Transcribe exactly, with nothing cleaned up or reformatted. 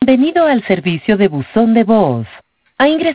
Bienvenido al servicio de buzón de voz. Ha ingresado